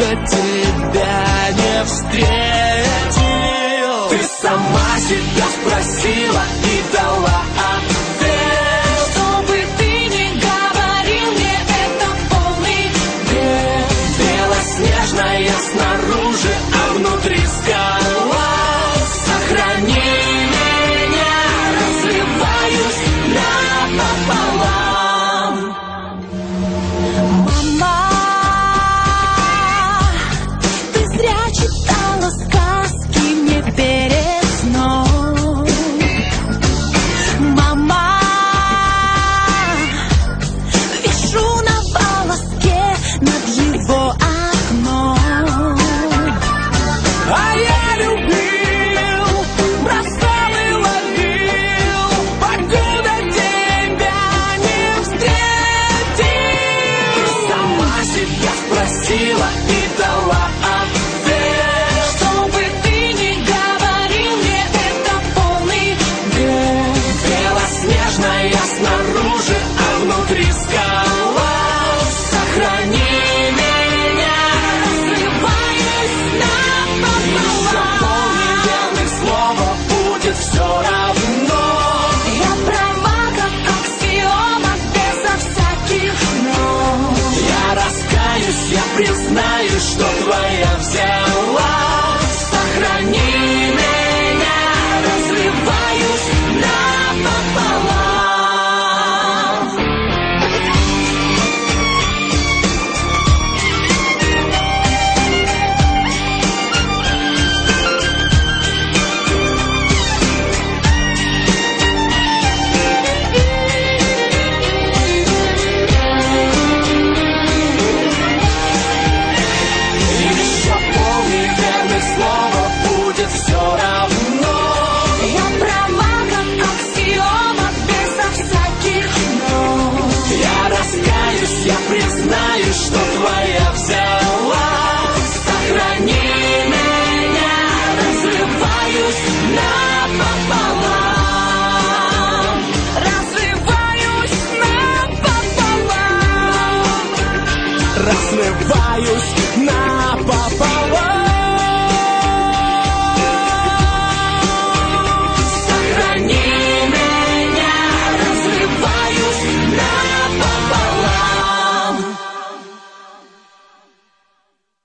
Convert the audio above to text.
покуда тебя не встретил. Ты сама себя спросила и дала ответ. Что бы ты ни говорил, мне это полный бред. Белоснежная снаружи, а внутри скала. Сохрани меня, разрываюсь напополам. Мама, ты зря читала сказки мне перед сном. Мама, вишу на волоске над его окном. А я любил, бросал и ловил, покуда тебя не встретил. Ты сама себя спросила и дала ответ. Что бы ты ни говорил, мне это полный бред. Белоснежная снаружи, а внутри скала. Сохрани меня, Разрываюсь еще напополам. полмиллионных слова будет все равно. Я права, как аксиома, безо всяких «но». Я раскаюсь, я признаюсь, что твоя взяла. Сохрани меня, разрываюсь напополам. Еще полмиллионных слова будет все равно. Я права, как аксиома, безо всяких «но». Я раскаюсь, я признаюсь, что твоя взяла. Сохрани меня, разрываюсь напополам. Разрываюсь напополам. Разрываюсь напополам.